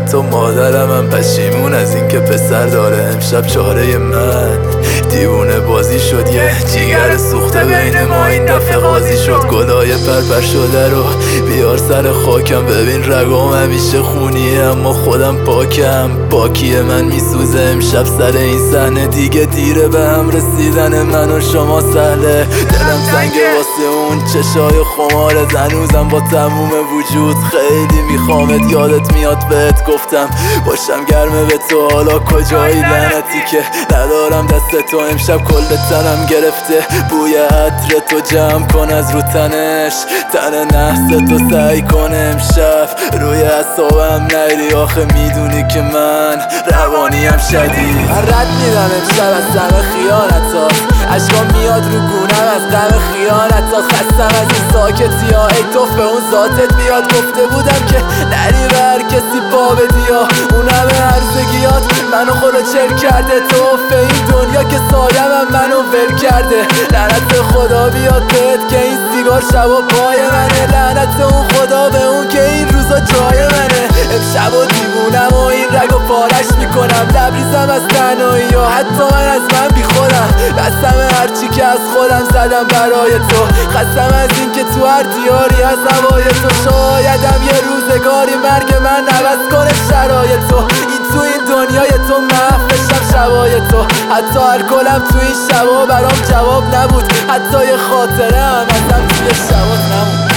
حتی مادرم هم پشیمون از این که پسر داره. امشب چاره من دیوونه بازی شد، یه جیگر سوخته بین ما این دفعه قاضی شد. گلای پرپر شده رو بیار سر خاکم، ببین رگام همیشه خونیه اما خودم پاکم. پاکی من میسوزه امشب سر این صحنه، دیگه دیره به هم رسیدن من و شما سهله. دلم تنگه واسه اون چشای خمارت، هنوزم با تموم وجود خیلی میخوامت. یادت میاد بهت گفتم باشم گرمه به تو، حالا کجایی لعنتی که ندارم دست تو. امشب کل تنم گرفته بوی عطر تو، جمع کن از رو تنش تن نحس تو، سعی کن امشب روی اعصابم نری. آخه میدونی که من روانیم شدید. من رد میدم امشب از همه خیانتا، عشقام میاد رو گونم از غم خیانتا. خستم از این ساکتی ها، ای توف به اون ذاتت میاد. گفته بودم که نری به هر کسی پا بدی ها، اون همه هرزگیات منو خورو چل کرده. توف این دنیا که سایم هم منو ول کرده. لعنت خدا بیاد بهت که این سیگار شبا پای منه، لعنت اون خدا به اون که این روزا جای منه. امشب و دیوونم و این رگو پارش میکنم، لبریزم از تنهایی ها، حتی من از من بی خودم. قسم هرچی که از خودم زدم برای تو، خستم از این که تو هر دیاری از هوای تو. شایدم یه روزگاری مرگ من عوض کنه شرایط تو، این تو این دنیای تو محفشم شبای تو. حتی هر کلم تو این شبا برام جواب نبود، حتی یه خاطره هم ازم توی شبات نمود.